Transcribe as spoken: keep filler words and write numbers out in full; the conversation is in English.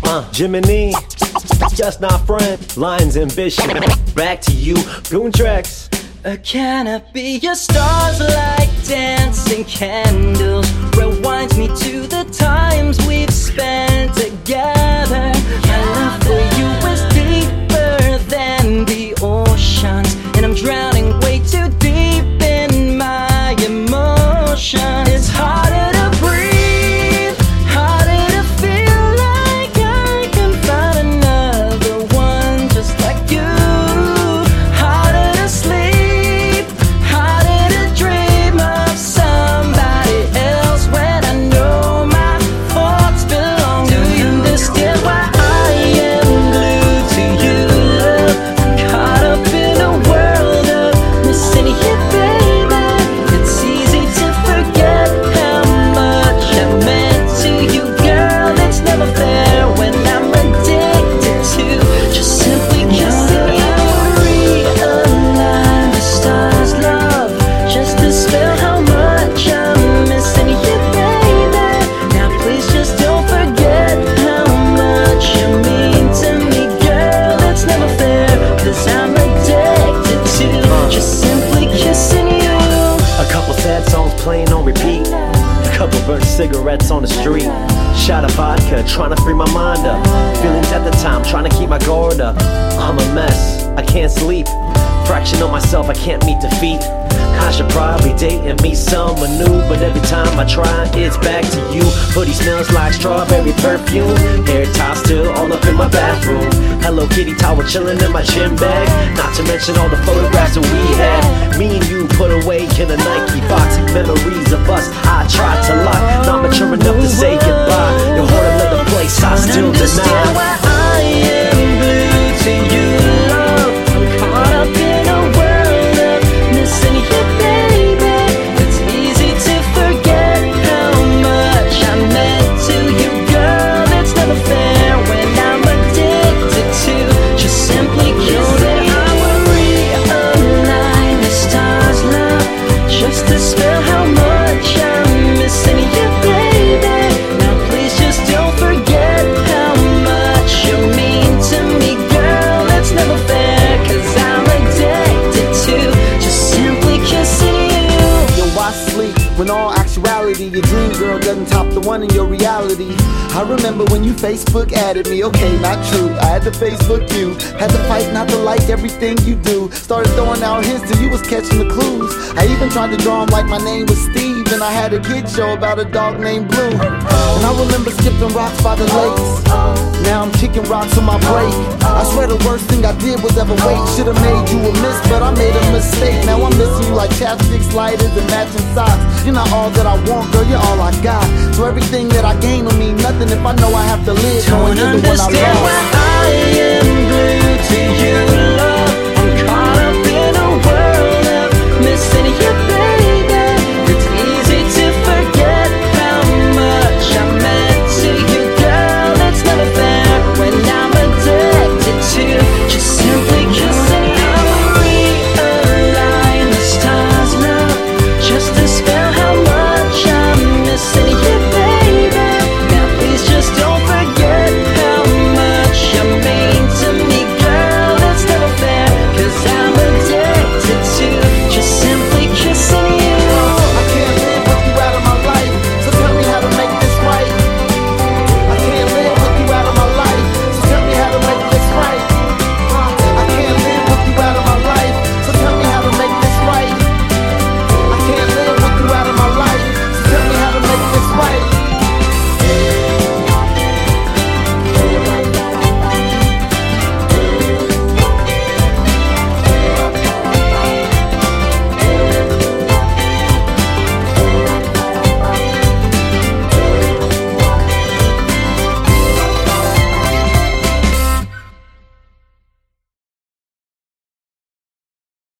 Uh, Jiminy, just not friend. Lion's ambition. Back to you, doing tracks. Uh, can I be your stars like dancing candles? Rewinds me to the times we've spent together. My love for you is deeper than the oceans, and I'm drowning way too deep in my emotion. It's harder to breathe, harder to feel like I can find another one just like you. Harder to sleep, harder to dream of somebody else when I know my thoughts belong to you. Understand why I am glued to you, love. I'm caught up in a world of missing you, baby. It's easy to forget how much I meant to you, girl. It's never fair when I'm addicted to just simply kissing you. Realign the stars, love, just to spell how much I'm missing you, baby. Now please just don't forget how much you mean to me, girl. It's never fair, cause I'm addicted to just simply kissing you. A couple sad songs playing on repeat. A couple burnt cigarettes on the street. Shot of vodka, trying to free my mind up. Feelings at the time, trying to keep my guard up. I'm a mess, I can't sleep. Fraction of myself, I can't meet defeat. I should probably date and meet someone new, but every time I try, it's back to you. Hoodie smells like strawberry perfume. Hair tie still all up in my bathroom. Hello Kitty towel chilling in my gym bag. Not to mention all the photographs that we had. Me and you put away in a Nike box. Memories of us I tried to lock. Not mature enough to say goodbye. Your heart another place I still Understand why deny. I am glued to you, love. I'm caught up in a world of missing you, baby. It's easy to forget how much I meant to you, girl. It's never fair when I'm addicted to just simply kissing you. I will realign the stars, love, just to spell how much I'm missing you, baby. Now please just don't forget how much you mean to me, girl. It's never fair, cause I'm addicted to just simply kissing you. Yo, why sleep when all actuality your dream girl doesn't top the one in your reality? I remember when you Facebook added me, okay, not true. I had to Facebook you, had to fight not to like everything you do. Started throwing out hints till you was catching the clues. I even tried to draw him like my name was Steve, and I had a kid show about a dog named Blue. And I remember skipping rocks by the lakes. Now I'm kicking rocks on my break. I swear the worst thing I did was ever wait. Should've made you a miss, but I made a mistake. Now I'm missing you like chapsticks, lighters, and matching socks. You're not all that I want, girl, you're all I got. So everything that I gain will mean nothing if I know I have to live knowing Don't you're the one I understand lost. why I am